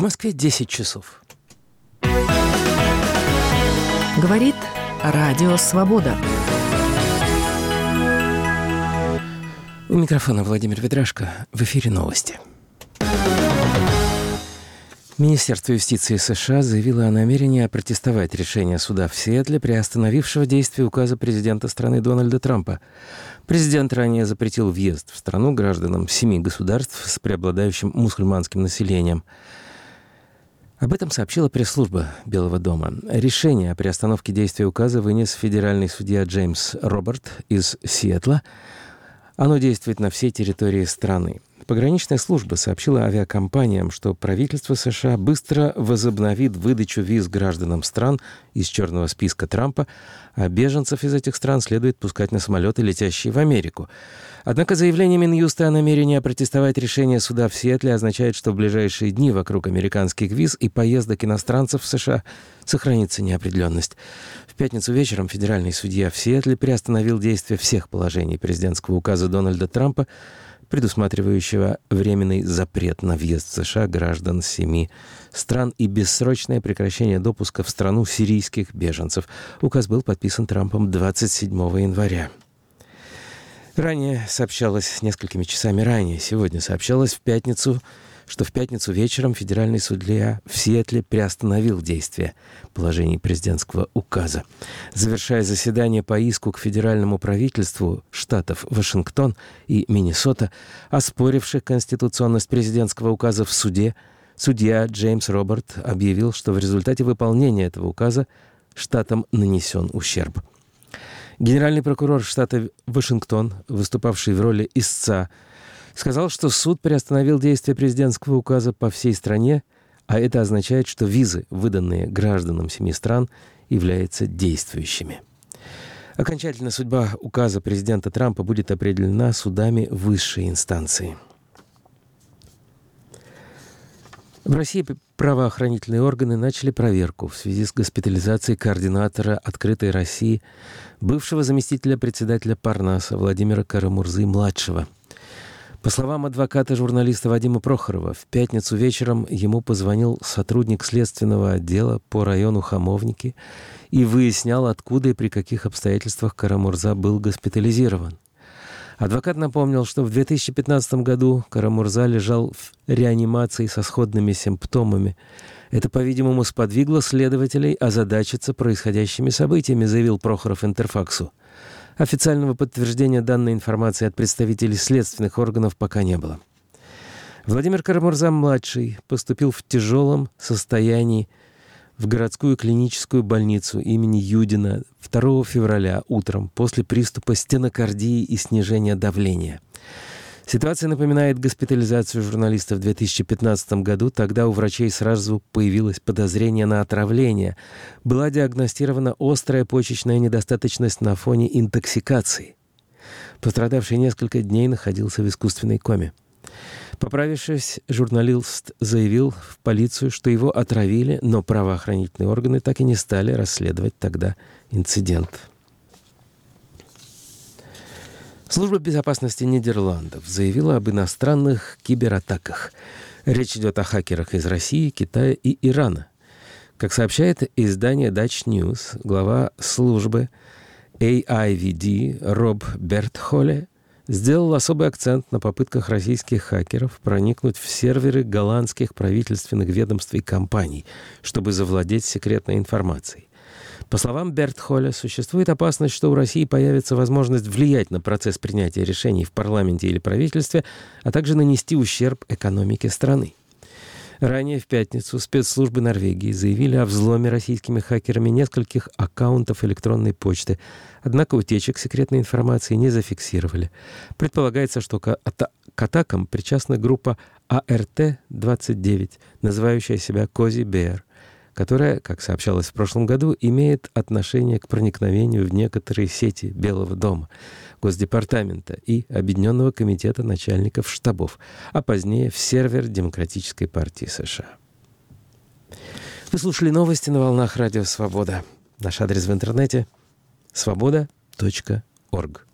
Москве 10 часов. Говорит Радио Свобода. У микрофона Владимир Ведрашко. В эфире новости. Министерство юстиции США заявило о намерении опротестовать решение суда в Сиэтле, приостановившего действие указа президента страны Дональда Трампа. Президент ранее запретил въезд в страну гражданам 7 государств с преобладающим мусульманским населением. Об этом сообщила пресс-служба Белого дома. Решение о приостановке действия указа вынес федеральный судья Джеймс Роберт из Сиэтла. Оно действует на всей территории страны. Пограничная служба сообщила авиакомпаниям, что правительство США быстро возобновит выдачу виз гражданам стран из черного списка Трампа, а беженцев из этих стран следует пускать на самолеты, летящие в Америку. Однако заявление Минюста о намерении опротестовать решение суда в Сиэтле означает, что в ближайшие дни вокруг американских виз и поездок иностранцев в США сохранится неопределенность. В пятницу вечером федеральный судья в Сиэтле приостановил действие всех положений президентского указа Дональда Трампа, предусматривающего временный запрет на въезд в США граждан 7 стран и бессрочное прекращение допуска в страну сирийских беженцев. Указ был подписан Трампом 27 января. Ранее сообщалось, несколькими часами ранее, сегодня сообщалось что в пятницу вечером федеральный судья в Сиэтле приостановил действие положений президентского указа. Завершая заседание по иску к федеральному правительству штатов Вашингтон и Миннесота, оспоривших конституционность президентского указа в суде, судья Джеймс Роберт объявил, что в результате выполнения этого указа штатам нанесен ущерб. Генеральный прокурор штата Вашингтон, выступавший в роли истца, сказал, что суд приостановил действие президентского указа по всей стране, а это означает, что визы, выданные гражданам 7 стран, являются действующими. Окончательная судьба указа президента Трампа будет определена судами высшей инстанции. В России правоохранительные органы начали проверку в связи с госпитализацией координатора «Открытой России», бывшего заместителя председателя Парнаса Владимира Карамурзы-младшего. По словам адвоката-журналиста Вадима Прохорова, в пятницу вечером ему позвонил сотрудник следственного отдела по району Хамовники и выяснял, откуда и при каких обстоятельствах Карамурза был госпитализирован. Адвокат напомнил, что в 2015 году Карамурза лежал в реанимации со сходными симптомами. Это, по-видимому, сподвигло следователей озадачиться происходящими событиями, заявил Прохоров Интерфаксу. Официального подтверждения данной информации от представителей следственных органов пока не было. Владимир Карамурза-младший поступил в тяжелом состоянии в городскую клиническую больницу имени Юдина 2 февраля утром после приступа стенокардии и снижения давления. Ситуация напоминает госпитализацию журналиста в 2015 году. Тогда у врачей сразу появилось подозрение на отравление. Была диагностирована острая почечная недостаточность на фоне интоксикации. Пострадавший несколько дней находился в искусственной коме. Поправившись, журналист заявил в полицию, что его отравили, но правоохранительные органы так и не стали расследовать тогда инцидент. Служба безопасности Нидерландов заявила об иностранных кибератаках. Речь идет о хакерах из России, Китая и Ирана. Как сообщает издание Dutch News, глава службы AIVD Роб Бертхоле сделал особый акцент на попытках российских хакеров проникнуть в серверы голландских правительственных ведомств и компаний, чтобы завладеть секретной информацией. По словам Бертхоля, существует опасность, что у России появится возможность влиять на процесс принятия решений в парламенте или правительстве, а также нанести ущерб экономике страны. Ранее в пятницу спецслужбы Норвегии заявили о взломе российскими хакерами нескольких аккаунтов электронной почты, однако утечек секретной информации не зафиксировали. Предполагается, что к атакам причастна группа АРТ-29, называющая себя Cozy Bear, которая, как сообщалось в прошлом году, имеет отношение к проникновению в некоторые сети Белого дома, Госдепартамента и Объединенного комитета начальников штабов, а позднее в сервер Демократической партии США. Вы слушали новости на волнах Радио Свобода. Наш адрес в интернете — свобода.орг.